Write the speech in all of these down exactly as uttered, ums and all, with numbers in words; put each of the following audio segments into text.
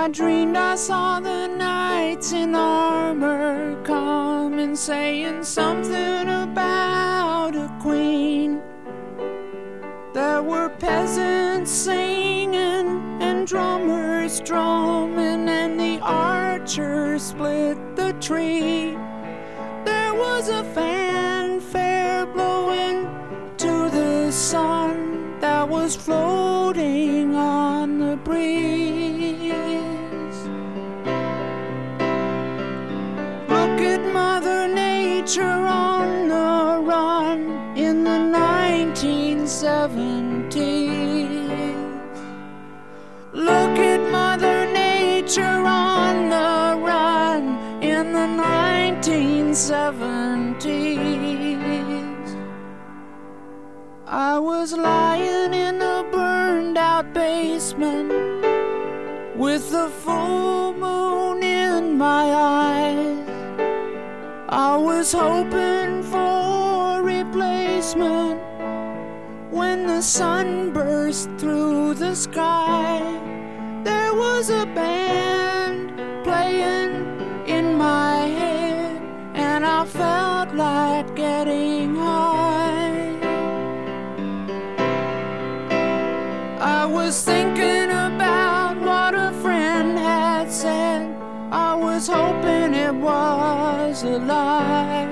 dreamed I saw the knights in armor coming, saying something about a queen. There were peasants singing and drummers drumming, and the archers split the tree. There was a fanfare blowing to the sun that was floating on the breeze. Look at Mother Nature on the run in the nineteen seventies. Look at Mother Nature on the run in the nineteen seventies. I was lying in a burned out basement with the full moon in my eyes. I was hoping for replacement when the sun burst through the sky. There was a band playing in my head, and I felt like getting high. I was thinking about what a friend had said. I was hoping it was a lie.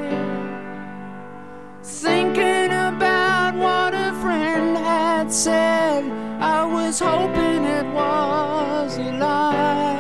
Thinking about what a friend had said, I was hoping it was a lie.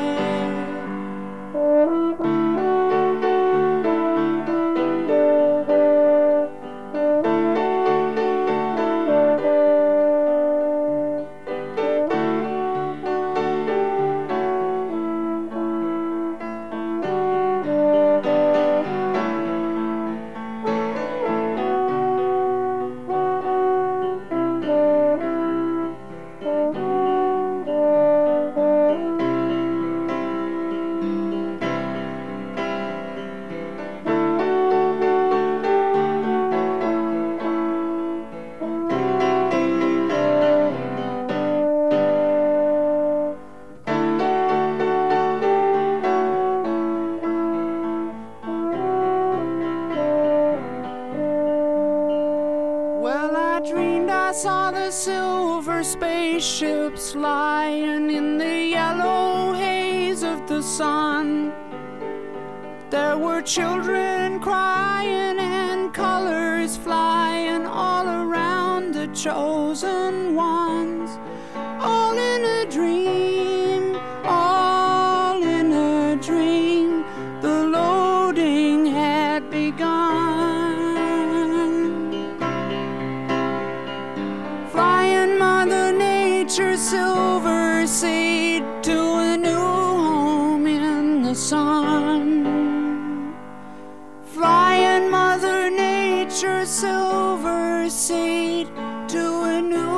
I saw the silver spaceships lying in the yellow haze of the sun. There were children crying and colors flying all around the chosen ones. All in a dream, all in a dream, the loading had begun. Flying Mother Nature's silver seed to a new home in the sun. Flying Mother Nature's silver seed to a new